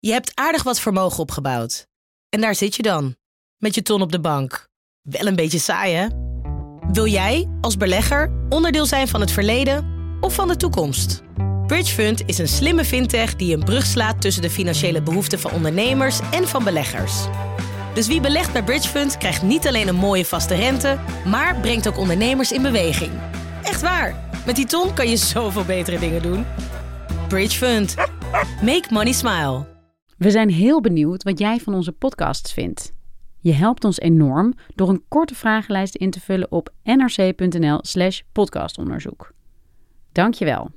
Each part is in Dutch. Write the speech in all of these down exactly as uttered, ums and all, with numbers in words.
Je hebt aardig wat vermogen opgebouwd. En daar zit je dan, met je ton op de bank. Wel een beetje saai, hè? Wil jij, als belegger, onderdeel zijn van het verleden of van de toekomst? Bridgefund is een slimme fintech die een brug slaat tussen de financiële behoeften van ondernemers en van beleggers. Dus wie belegt bij Bridgefund krijgt niet alleen een mooie vaste rente, maar brengt ook ondernemers in beweging. Echt waar, met die ton kan je zoveel betere dingen doen. Bridgefund. Make money smile. We zijn heel benieuwd wat jij van onze podcasts vindt. Je helpt ons enorm door een korte vragenlijst in te vullen op nrc.nl slash podcastonderzoek. Dank je wel.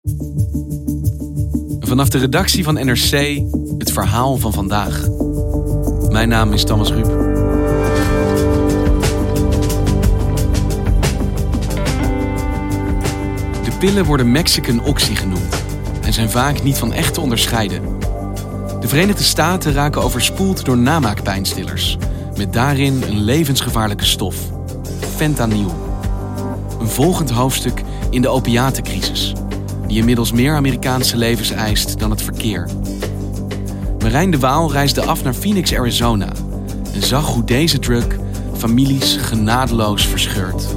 Vanaf de redactie van N R C, het verhaal van vandaag. Mijn naam is Thomas Ruip. De pillen worden Mexican Oxy genoemd en zijn vaak niet van echt te onderscheiden. De Verenigde Staten raken overspoeld door namaakpijnstillers, met daarin een levensgevaarlijke stof, fentanyl. Een volgend hoofdstuk in de opiatencrisis, die inmiddels meer Amerikaanse levens eist dan het verkeer. Marijn de Waal reisde af naar Phoenix, Arizona en zag hoe deze drug families genadeloos verscheurt.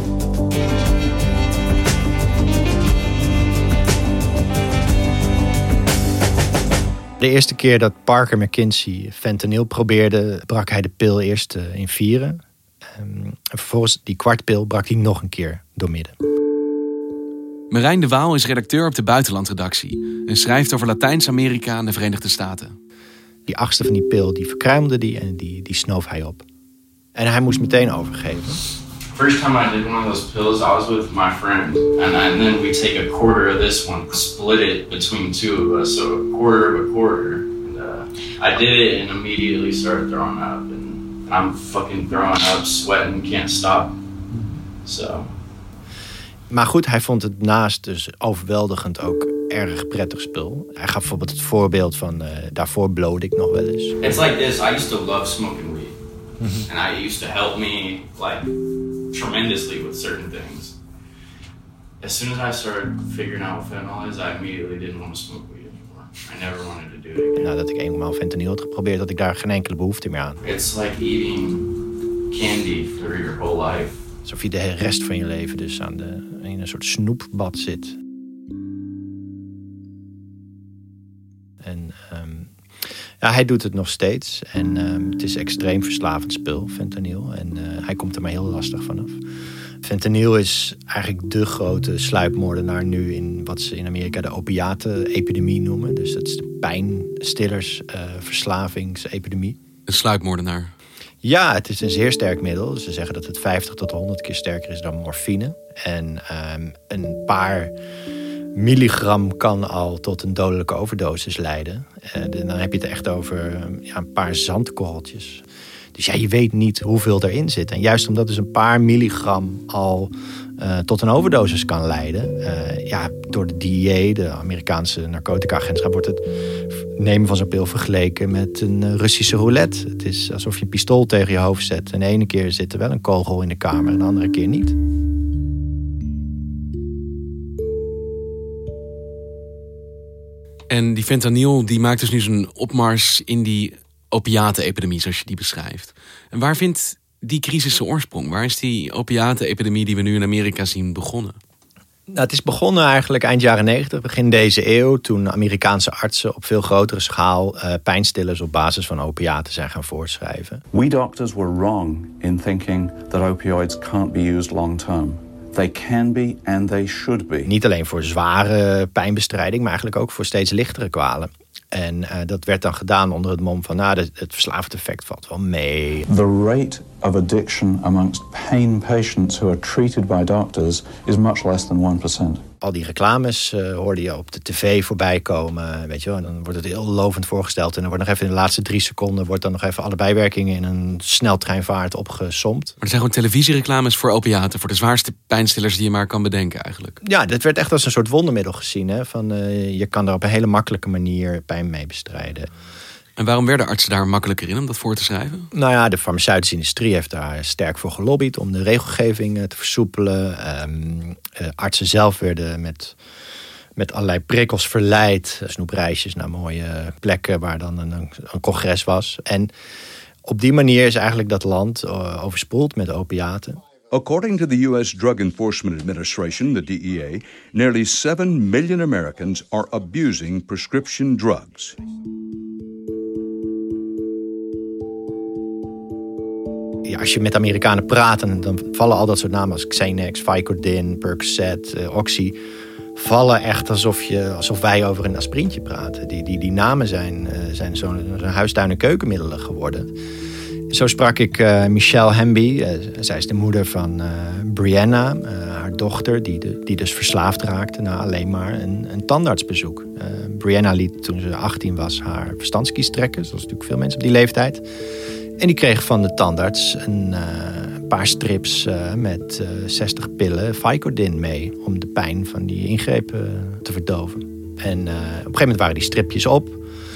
De eerste keer dat Parker McKinsey fentanyl probeerde, brak hij de pil eerst in vieren. En vervolgens die kwartpil brak hij nog een keer doormidden. Marijn de Waal is redacteur op de buitenlandredactie en schrijft over Latijns-Amerika en de Verenigde Staten. Die achtste van die pil, die verkruimelde die en die, die snoof hij op. En hij moest meteen overgeven. First time I did one of those pills, I was with my friend, and, and then we take a quarter of this one, split it between two of us, so a quarter of a quarter. And uh, I did it and immediately started throwing up, and I'm fucking throwing up, sweating, can't stop. So. Maar goed, hij vond het naast dus overweldigend ook erg prettig spul. Hij gaf bijvoorbeeld het voorbeeld van, uh, daarvoor blode ik nog wel eens. It's like this, I used to love smoking weed. Mm-hmm. And I used to help me, like, tremendously with certain things. As soon as I started figuring out what fentanyl is, I immediately didn't want to smoke weed anymore. I never wanted to do it again. Nadat ik eenmaal fentanyl had geprobeerd, had ik daar geen enkele behoefte meer aan. It's like eating candy for your whole life. Alsof je de rest van je leven dus aan de, in een soort snoepbad zit. En um, ja, hij doet het nog steeds. En um, het is extreem verslavend spul, fentanyl. En uh, hij komt er maar heel lastig vanaf. Fentanyl is eigenlijk de grote sluipmoordenaar nu in wat ze in Amerika de opiaten-epidemie noemen. Dus dat is de pijnstillers, uh, verslavingsepidemie. Een sluipmoordenaar. Ja, het is een zeer sterk middel. Ze zeggen dat het vijftig tot honderd keer sterker is dan morfine. En um, een paar milligram kan al tot een dodelijke overdosis leiden. Uh, dan heb je het echt over um, ja, een paar zandkorreltjes. Dus ja, je weet niet hoeveel erin zit. En juist omdat dus een paar milligram al uh, tot een overdosis kan leiden. Uh, ja, door de D E A, de Amerikaanse narcotica-agentschap, wordt het nemen van zo'n pil vergeleken met een Russische roulette. Het is alsof je een pistool tegen je hoofd zet. En de ene keer zit er wel een kogel in de kamer en de andere keer niet. En die fentanyl die maakt dus nu zo'n opmars in die opiatenepidemie, zoals je die beschrijft. En waar vindt die crisis zijn oorsprong? Waar is die opiatenepidemie die we nu in Amerika zien begonnen? Nou, het is begonnen eigenlijk eind jaren negentig, begin deze eeuw, toen Amerikaanse artsen op veel grotere schaal uh, pijnstillers op basis van opiaten zijn gaan voorschrijven. We doctors were wrong in thinking that opioids can't be used long term. They can be and they should be. Niet alleen voor zware pijnbestrijding, maar eigenlijk ook voor steeds lichtere kwalen. En uh, dat werd dan gedaan onder het mom van, nou, het, het verslavend effect valt wel mee. The rate of addiction amongst pain patients who are treated by doctors is much less than one percent. Al die reclames uh, hoorde je op de tv voorbij komen, weet je wel. En dan wordt het heel lovend voorgesteld. En dan wordt nog even in de laatste drie seconden wordt dan nog even alle bijwerkingen in een sneltreinvaart opgesomd. Maar er zijn gewoon televisiereclames voor opiaten, voor de zwaarste pijnstillers die je maar kan bedenken eigenlijk. Ja, dit werd echt als een soort wondermiddel gezien. Hè? Van, uh, je kan er op een hele makkelijke manier pijn mee bestrijden. En waarom werden artsen daar makkelijker in om dat voor te schrijven? Nou ja, de farmaceutische industrie heeft daar sterk voor gelobbyd om de regelgeving te versoepelen. Um, uh, artsen zelf werden met met allerlei prikkels verleid. Snoepreisjes naar mooie plekken waar dan een, een congres was. En op die manier is eigenlijk dat land uh, overspoeld met opiaten. According to the U S Drug Enforcement Administration, the D E A, nearly seven million Americans are abusing prescription drugs. Ja, als je met Amerikanen praat, dan vallen al dat soort namen als Xanax, Vicodin, Percocet, uh, Oxy, vallen echt alsof, je, alsof wij over een aspirintje praten. Die, die, die namen zijn, uh, zijn zo'n zo huistuin- en keukenmiddelen geworden. Zo sprak ik uh, Michelle Hamby. Uh, zij is de moeder van uh, Brianna, uh, haar dochter, die, de, die dus verslaafd raakte na alleen maar een, een tandartsbezoek. Uh, Brianna liet toen ze achttien was haar verstandskies trekken, zoals natuurlijk veel mensen op die leeftijd. En die kreeg van de tandarts een uh, paar strips uh, met uh, zestig pillen Vicodin mee om de pijn van die ingrepen te verdoven. En uh, op een gegeven moment waren die stripjes op.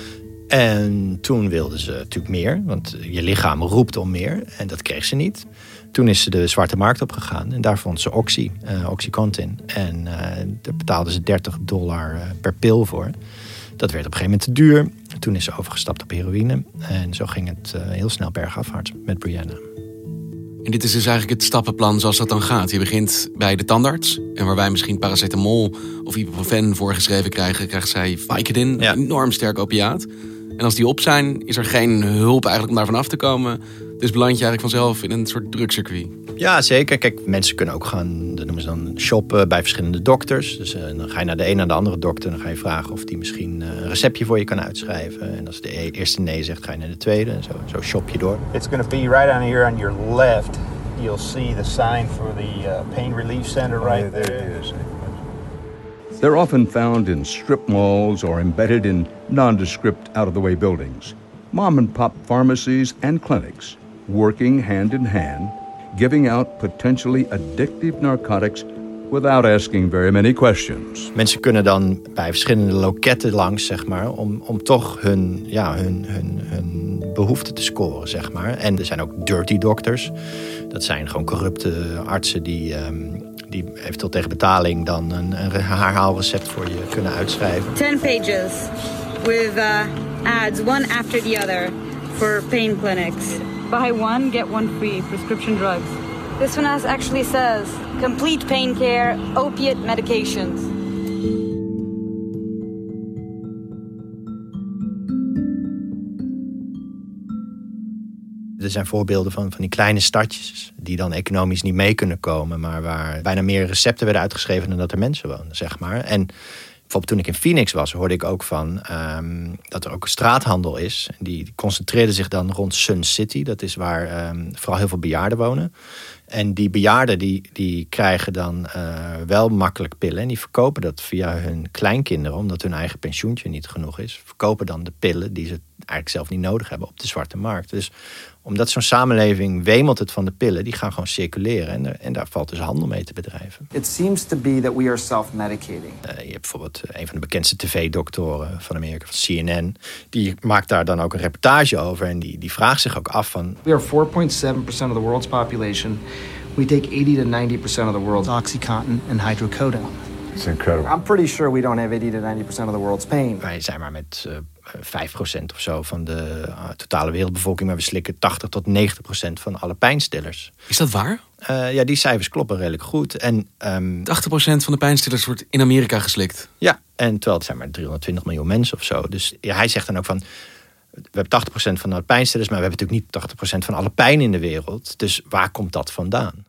En toen wilde ze natuurlijk meer, want je lichaam roept om meer. En dat kreeg ze niet. Toen is ze de zwarte markt opgegaan en daar vond ze Oxy, uh, Oxycontin. En uh, daar betaalde ze dertig dollar uh, per pil voor. Dat werd op een gegeven moment te duur. Toen is ze overgestapt op heroïne. En zo ging het uh, heel snel bergafwaarts met Brianna. En dit is dus eigenlijk het stappenplan zoals dat dan gaat. Je begint bij de tandarts. En waar wij misschien paracetamol of ibuprofen voorgeschreven krijgen, krijgt zij Vicodin, ja. Een enorm sterk opiaat. En als die op zijn, is er geen hulp eigenlijk om daarvan af te komen. Dus beland je eigenlijk vanzelf in een soort drugscircuit. Ja, zeker. Kijk, mensen kunnen ook gaan, dat noemen ze dan shoppen bij verschillende dokters. Dus uh, dan ga je naar de een naar de andere dokter. Dan ga je vragen of die misschien uh, een receptje voor je kan uitschrijven. En als de eerste nee zegt, ga je naar de tweede. En zo, zo shop je door. It's going to be right on here on your left. You'll see the sign for the uh, pain relief center right there. They're often found in strip malls or embedded in nondescript, out-of-the-way buildings. Mom-and-pop pharmacies and clinics working hand-in-hand, giving out potentially addictive narcotics without asking very many questions. Mensen kunnen dan bij verschillende loketten langs, zeg maar, om, om toch hun, ja, hun, hun, hun behoeften te scoren, zeg maar. En er zijn ook dirty doctors. Dat zijn gewoon corrupte artsen die, um, die eventueel tegen betaling dan een, een herhaalrecept voor je kunnen uitschrijven. Ten pages with uh, ads, one after the other, for pain clinics. Buy one, get one free, prescription drugs. This one has actually says, complete pain care, opiate medications. Er zijn voorbeelden van, van die kleine stadjes die dan economisch niet mee kunnen komen, maar waar bijna meer recepten werden uitgeschreven dan dat er mensen woonden, zeg maar. En bijvoorbeeld toen ik in Phoenix was, hoorde ik ook van um, dat er ook een straathandel is. Die concentreerde zich dan rond Sun City. Dat is waar um, vooral heel veel bejaarden wonen. En die bejaarden die, die krijgen dan uh, wel makkelijk pillen. En die verkopen dat via hun kleinkinderen, omdat hun eigen pensioentje niet genoeg is. Verkopen dan de pillen die ze eigenlijk zelf niet nodig hebben op de zwarte markt. Dus omdat zo'n samenleving wemelt het van de pillen, die gaan gewoon circuleren. En, er, en daar valt dus handel mee te bedrijven. It seems to be that we are self-medicating. Uh, je hebt bijvoorbeeld een van de bekendste tv-doktoren van Amerika, van C N N. Die maakt daar dan ook een reportage over. En die, die vraagt zich ook af van... We are four point seven percent of the world's population. We take eighty to ninety percent of the world's Oxycontin and hydrocodone. It's incredible. I'm pretty sure we don't have eighty to ninety percent of the world's pain. Wij zijn maar met uh, vijf procent of zo van de uh, totale wereldbevolking, maar we slikken tachtig tot negentig procent van alle pijnstillers. Is dat waar? Uh, ja, die cijfers kloppen redelijk goed. En um, tachtig procent van de pijnstillers wordt in Amerika geslikt. Ja, en terwijl het zijn maar driehonderdtwintig miljoen mensen of zo. Dus ja, hij zegt dan ook van, we hebben tachtig procent van de pijnstillers, maar we hebben natuurlijk niet tachtig procent van alle pijn in de wereld. Dus waar komt dat vandaan?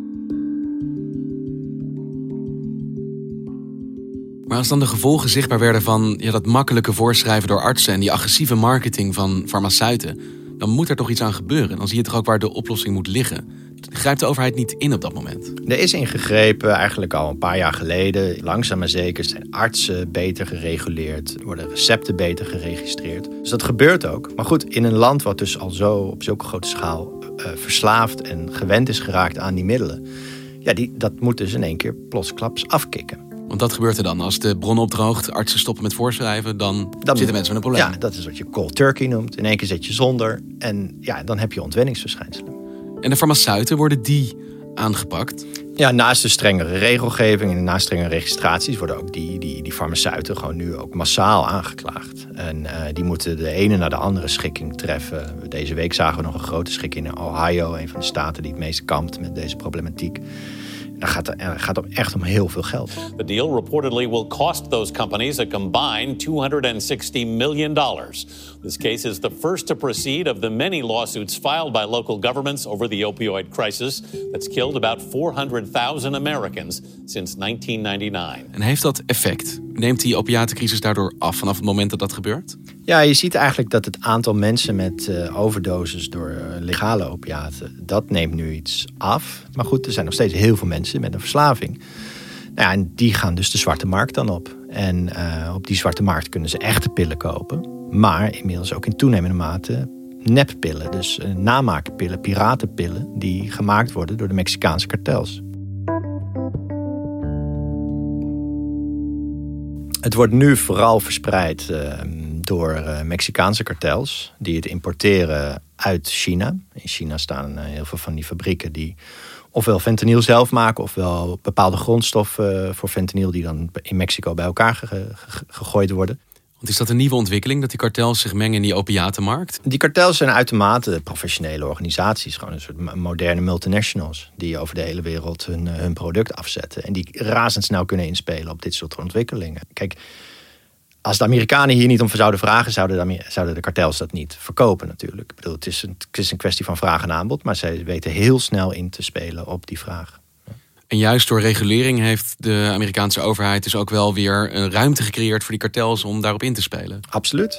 Maar als dan de gevolgen zichtbaar werden van ja, dat makkelijke voorschrijven door artsen en die agressieve marketing van farmaceuten, dan moet er toch iets aan gebeuren. Dan zie je toch ook waar de oplossing moet liggen. Grijpt de overheid niet in op dat moment? Er is ingegrepen, eigenlijk al een paar jaar geleden. Langzaam maar zeker zijn artsen beter gereguleerd, worden recepten beter geregistreerd. Dus dat gebeurt ook. Maar goed, in een land wat dus al zo op zulke grote schaal uh, verslaafd en gewend is geraakt aan die middelen, ja, die, dat moet dus in één keer plotsklaps afkicken. Want dat gebeurt er dan. Als de bron opdroogt, artsen stoppen met voorschrijven, dan, dan zitten mensen met een probleem. Ja, dat is wat je cold turkey noemt. In één keer zit je zonder en ja, dan heb je ontwenningsverschijnselen. En de farmaceuten, worden die aangepakt? Ja, naast de strengere regelgeving en naast strengere registraties worden ook die, die, die farmaceuten gewoon nu ook massaal aangeklaagd. En uh, die moeten de ene naar de andere schikking treffen. Deze week zagen we nog een grote schikking in Ohio, een van de staten die het meest kampt met deze problematiek. Dan gaat het gaat om echt om heel veel geld. The deal reportedly will cost those companies a combined two hundred sixty million dollars. This case is the first to proceed of the many lawsuits filed by local governments over the opioid crisis that's killed about four hundred thousand Americans since nineteen ninety-nine. En heeft dat effect? Neemt die opiatencrisis daardoor af vanaf het moment dat dat gebeurt? Ja, je ziet eigenlijk dat het aantal mensen met uh, overdoses door uh, legale opiaten, dat neemt nu iets af. Maar goed, er zijn nog steeds heel veel mensen met een verslaving. Nou ja, en die gaan dus de zwarte markt dan op. En uh, op die zwarte markt kunnen ze echte pillen kopen. Maar inmiddels ook in toenemende mate neppillen. Dus uh, namaakpillen, piratenpillen die gemaakt worden door de Mexicaanse kartels. Het wordt nu vooral verspreid uh, door uh, Mexicaanse kartels die het importeren uit China. In China staan uh, heel veel van die fabrieken die ofwel fentanyl zelf maken, ofwel bepaalde grondstoffen voor fentanyl die dan in Mexico bij elkaar ge- ge- gegooid worden. Want is dat een nieuwe ontwikkeling, dat die kartels zich mengen in die opiatenmarkt? Die kartels zijn uitermate professionele organisaties. Gewoon een soort moderne multinationals die over de hele wereld hun, hun product afzetten. En die razendsnel kunnen inspelen op dit soort ontwikkelingen. Kijk, als de Amerikanen hier niet om zouden vragen, zouden de, zouden de kartels dat niet verkopen natuurlijk. Ik bedoel, het is, een, het is een kwestie van vraag en aanbod, maar zij weten heel snel in te spelen op die vraag. En juist door regulering heeft de Amerikaanse overheid dus ook wel weer een ruimte gecreëerd voor die kartels om daarop in te spelen. Absoluut.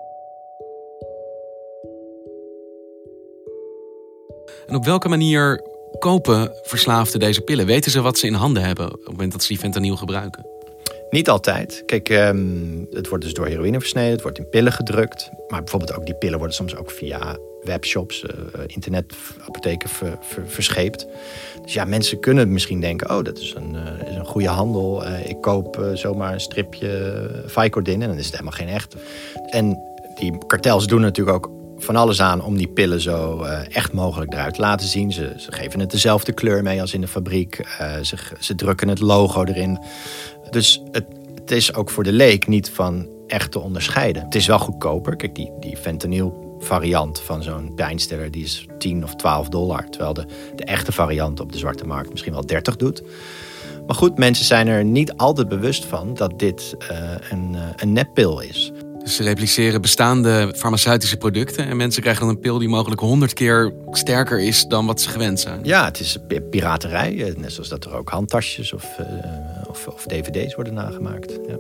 En op welke manier kopen verslaafden deze pillen? Weten ze wat ze in handen hebben op het moment dat ze die fentanyl gebruiken? Niet altijd. Kijk, um, het wordt dus door heroïne versneden, het wordt in pillen gedrukt. Maar bijvoorbeeld ook die pillen worden soms ook via webshops, uh, internetapotheken ver, ver, verscheept. Dus ja, mensen kunnen misschien denken, oh, dat is een, uh, is een goede handel. Uh, ik koop uh, zomaar een stripje Vicodin en dan is het helemaal geen echt. En die kartels doen natuurlijk ook van alles aan om die pillen zo uh, echt mogelijk eruit te laten zien. Ze, ze geven het dezelfde kleur mee als in de fabriek. Uh, ze, ze drukken het logo erin. Dus het, het is ook voor de leek niet van echt te onderscheiden. Het is wel goedkoper. Kijk, die, die fentanyl variant van zo'n pijnstiller die is tien of twaalf dollar. Terwijl de, de echte variant op de zwarte markt misschien wel dertig doet. Maar goed, mensen zijn er niet altijd bewust van dat dit uh, een, uh, een neppil is. Dus ze repliceren bestaande farmaceutische producten en mensen krijgen dan een pil die mogelijk honderd keer sterker is dan wat ze gewend zijn. Ja, het is piraterij. Net zoals dat er ook handtasjes of, uh, of, of D V D's worden nagemaakt. Ja.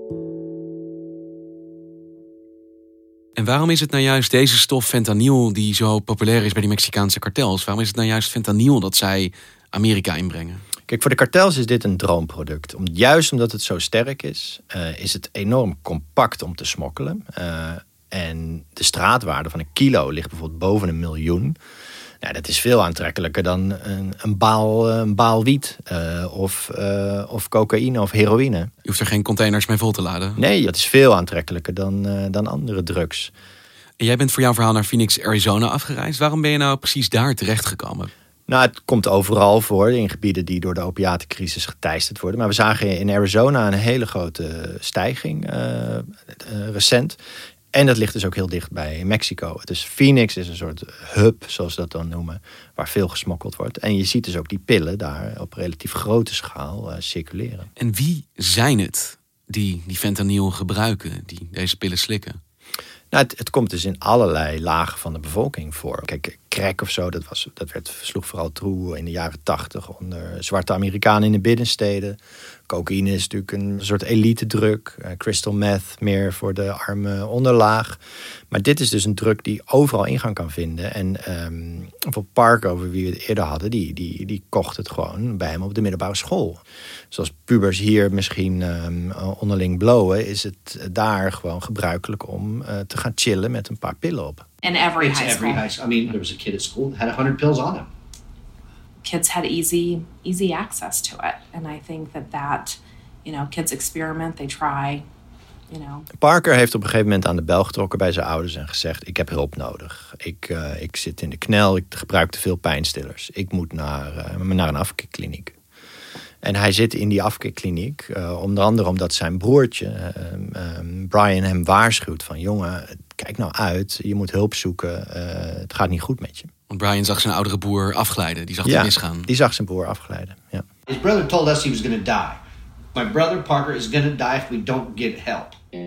En waarom is het nou juist deze stof fentanyl die zo populair is bij die Mexicaanse kartels? Waarom is het nou juist fentanyl dat zij Amerika inbrengen? Kijk, voor de kartels is dit een droomproduct. Om, juist omdat het zo sterk is, uh, is het enorm compact om te smokkelen. Uh, en de straatwaarde van een kilo ligt bijvoorbeeld boven een miljoen. Nou, dat is veel aantrekkelijker dan een, een, baal, een baal wiet uh, of, uh, of cocaïne of heroïne. Je hoeft er geen containers mee vol te laden. Nee, dat is veel aantrekkelijker dan, uh, dan andere drugs. En jij bent voor jouw verhaal naar Phoenix, Arizona afgereisd. Waarom ben je nou precies daar terechtgekomen? Nou, het komt overal voor in gebieden die door de opiatencrisis geteisterd worden. Maar we zagen in Arizona een hele grote stijging uh, uh, recent. En dat ligt dus ook heel dicht bij Mexico. Dus Phoenix is een soort hub, zoals ze dat dan noemen, waar veel gesmokkeld wordt. En je ziet dus ook die pillen daar op relatief grote schaal uh, circuleren. En wie zijn het die die fentanyl gebruiken, die deze pillen slikken? Nou, het, het komt dus in allerlei lagen van de bevolking voor. Kijk, crack of zo, dat, was, dat werd, sloeg vooral toe in de jaren tachtig onder zwarte Amerikanen in de binnensteden. Cocaïne is natuurlijk een soort elite drug. Uh, crystal meth meer voor de arme onderlaag. Maar dit is dus een drug die overal ingang kan vinden. En um, voor Parker, over wie we het eerder hadden, die, die, die kocht het gewoon bij hem op de middelbare school. Zoals pubers hier misschien um, onderling blowen, is het daar gewoon gebruikelijk om uh, te gaan chillen met een paar pillen op. In every It's high school. every high school. I mean, there was a kid at school that had one hundred pills on him. Kids had easy, easy access to it. And I think that that, you know, kids experiment, they try, you know. Parker heeft op een gegeven moment aan de bel getrokken bij zijn ouders en gezegd, ik heb hulp nodig. Ik, uh, ik zit in de knel, ik gebruik te veel pijnstillers. Ik moet naar, uh, naar een afkikkliniek. En hij zit in die afkikkliniek, uh, onder andere omdat zijn broertje, uh, um, Brian, hem waarschuwt van... jongen, kijk nou uit, je moet hulp zoeken, uh, het gaat niet goed met je. Want Brian zag zijn oudere broer afglijden, die zag ja, het misgaan. die zag zijn broer afglijden, ja. His brother told us he was going to die. My brother Parker is going to die if we don't get help.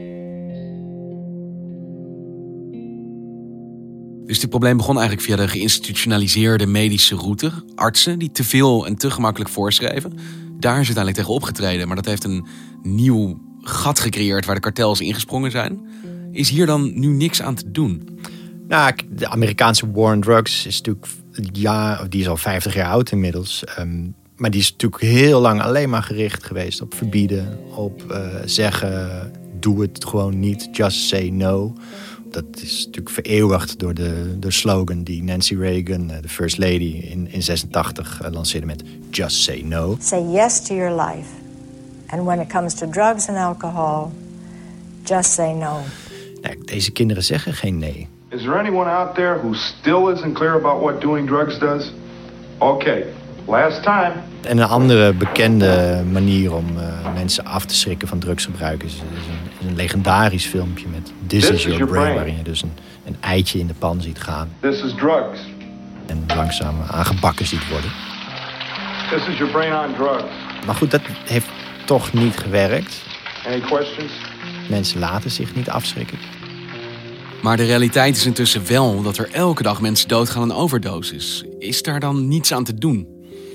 Dus dit probleem begon eigenlijk via de geïnstitutionaliseerde medische route. Artsen die te veel en te gemakkelijk voorschreven. Daar is uiteindelijk tegen opgetreden. Maar dat heeft een nieuw gat gecreëerd waar de kartels ingesprongen zijn. Is hier dan nu niks aan te doen? Nou, de Amerikaanse war on drugs is natuurlijk... ja, die is al vijftig jaar oud inmiddels. Um, maar die is natuurlijk heel lang alleen maar gericht geweest op verbieden. Op uh, zeggen, doe het gewoon niet, just say no. Dat is natuurlijk vereeuwigd door de, de slogan die Nancy Reagan, de First Lady, in, in zesentachtig uh, lanceerde met Just Say No. Say yes to your life. And when it comes to drugs and alcohol, just say no. Nee, deze kinderen zeggen geen nee. Is there anyone out there who still isn't clear about what doing drugs does? Okay, last time. En een andere bekende manier om uh, mensen af te schrikken van drugsgebruik is, is, een, is een legendarisch filmpje met This, This is, your, your brain, brain, waarin je dus een, een eitje in de pan ziet gaan. This is drugs. En langzaam aangebakken ziet worden. This is your brain on drugs. Maar goed, dat heeft toch niet gewerkt. Any questions? Mensen laten zich niet afschrikken. Maar de realiteit is intussen wel dat er elke dag mensen doodgaan aan overdoses. Is daar dan niets aan te doen?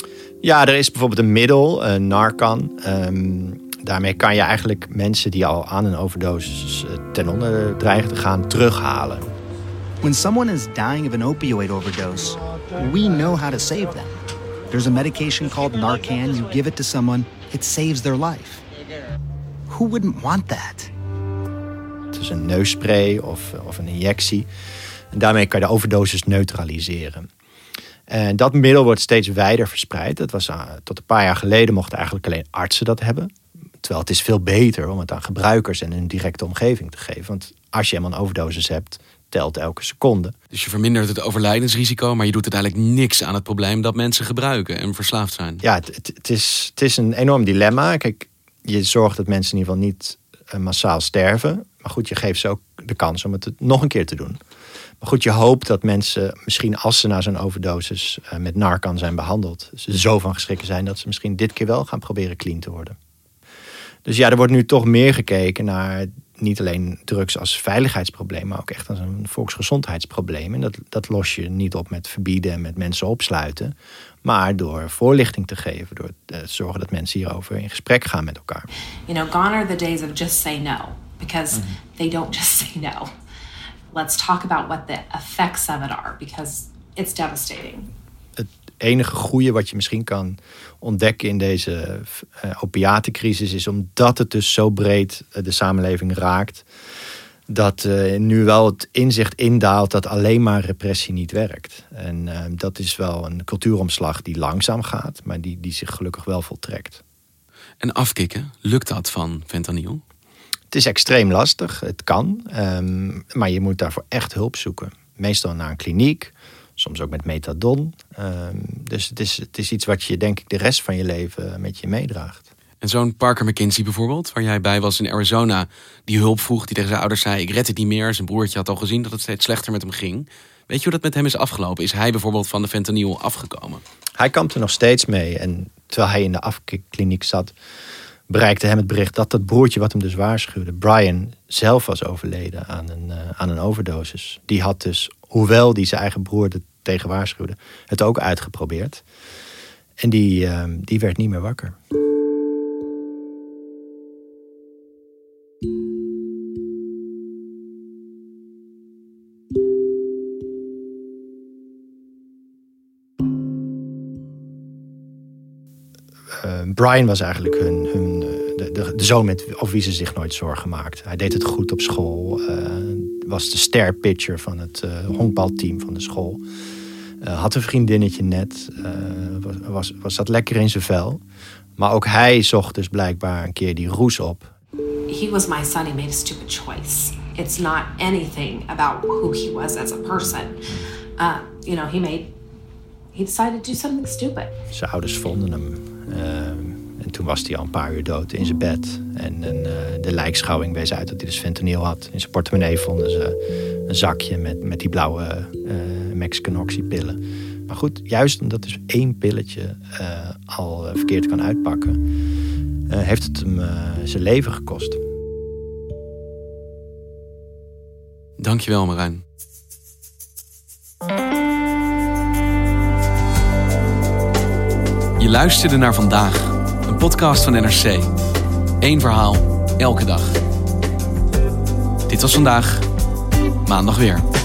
Ja, er is bijvoorbeeld een middel, uh, Narcan. Um, daarmee kan je eigenlijk mensen die al aan een overdosis uh, ten onder dreigen te gaan terughalen. When someone is dying of an opioid overdose, we know how to save them. There's a medication called Narcan. You give it to someone, it saves their life. Who wouldn't want that? Het is een neusspray of, of een injectie. En daarmee kan je de overdosis neutraliseren. En dat middel wordt steeds wijder verspreid. Dat was, uh, tot een paar jaar geleden mochten eigenlijk alleen artsen dat hebben. Terwijl het is veel beter om het aan gebruikers en hun directe omgeving te geven. Want als je helemaal een overdosis hebt, telt elke seconde. Dus je vermindert het overlijdensrisico, maar je doet uiteindelijk niks aan het probleem dat mensen gebruiken en verslaafd zijn. Ja, het, het, het, is, het is een enorm dilemma. Kijk, je zorgt dat mensen in ieder geval niet uh, massaal sterven. Maar goed, je geeft ze ook de kans om het nog een keer te doen. Maar goed, je hoopt dat mensen misschien als ze na zo'n overdosis uh, met Narcan zijn behandeld, ze zo van geschrikken zijn dat ze misschien dit keer wel gaan proberen clean te worden. Dus ja, er wordt nu toch meer gekeken naar niet alleen drugs als veiligheidsprobleem, maar ook echt als een volksgezondheidsprobleem. En dat, dat los je niet op met verbieden en met mensen opsluiten, maar door voorlichting te geven, door te zorgen dat mensen hierover in gesprek gaan met elkaar. You know, gone are the days of just say no, because mm-hmm. they don't just say no. Let's talk about what the effects of it are, because it's devastating. Het enige goede wat je misschien kan ontdekken in deze uh, opiatencrisis is omdat het dus zo breed uh, de samenleving raakt, dat uh, nu wel het inzicht indaalt dat alleen maar repressie niet werkt. En uh, dat is wel een cultuuromslag die langzaam gaat, maar die, die zich gelukkig wel voltrekt. En afkicken, lukt dat van fentanyl? Het is extreem lastig, het kan, um, maar je moet daarvoor echt hulp zoeken. Meestal naar een kliniek, soms ook met methadon. Um, dus het is, het is iets wat je denk ik de rest van je leven met je meedraagt. En zo'n Parker McKenzie bijvoorbeeld, waar jij bij was in Arizona, die hulp vroeg, die tegen zijn ouders zei, ik red het niet meer. Zijn broertje had al gezien dat het steeds slechter met hem ging. Weet je hoe dat met hem is afgelopen? Is hij bijvoorbeeld van de fentanyl afgekomen? Hij kampt er nog steeds mee. En terwijl hij in de afkikkliniek zat, bereikte hem het bericht dat dat broertje wat hem dus waarschuwde, Brian, zelf was overleden aan een, uh, aan een overdosis. Die had dus, hoewel die zijn eigen broer er tegen waarschuwde, het ook uitgeprobeerd. En die, uh, die werd niet meer wakker. Uh, Brian was eigenlijk hun, hun, de, de, de zoon met, over wie ze zich nooit zorgen maakten. Hij deed het goed op school. Uh, was de ster pitcher van het uh, honkbalteam van de school. Uh, had een vriendinnetje net. Uh, was, was, was zat lekker in zijn vel. Maar ook hij zocht dus blijkbaar een keer die roes op. He was my son. He made a stupid choice. It's not anything about who he was as a person. Uh, you know, he made... He decided to do something stupid. Zijn ouders vonden hem. Uh, En toen was hij al een paar uur dood in zijn bed. En, en uh, de lijkschouwing wees uit dat hij dus fentanyl had. In zijn portemonnee vonden ze een zakje met, met die blauwe uh, Mexican oxypillen. Maar goed, juist omdat dus één pilletje uh, al uh, verkeerd kan uitpakken, uh, heeft het hem uh, zijn leven gekost. Dankjewel, Marijn. Je luisterde naar Vandaag, een podcast van N R C. Eén verhaal, elke dag. Dit was Vandaag, maandag weer.